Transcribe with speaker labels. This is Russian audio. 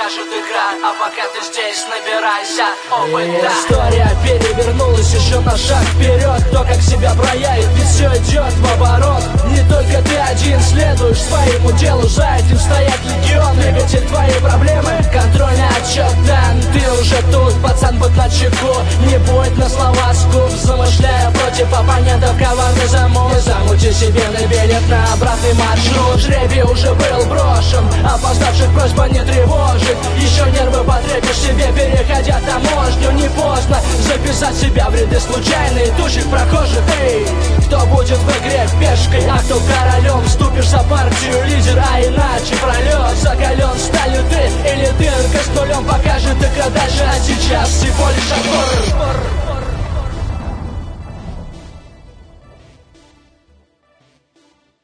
Speaker 1: покажет игра, а пока ты здесь, набирайся опыта.
Speaker 2: История перевернулась еще на шаг вперед. Кто как себя проявит, ведь все идет в оборот. Не только ты один следуешь своему делу, за этим стоят легионы. Двигатель твоей проблемы, контрольный отчет дан. Ты уже тут, пацан, будь начеку. Не будь на слова скуп, замышляя против оппонентов коварный замут. Не замути себе на билет на обратный маршрут. Жребий уже был брошен, опоздавших просьба не тревожит. Еще нервы потребишь себе, переходя таможню. Не поздно записать себя в ряды случайные тушек прохожих. Эй, кто будет в игре пешкой, а кто королем? Вступишь за партию лидер, а иначе пролет. Закален сталью ты или дырка с нулем покажет игра дальше, а сейчас всего лишь отбор.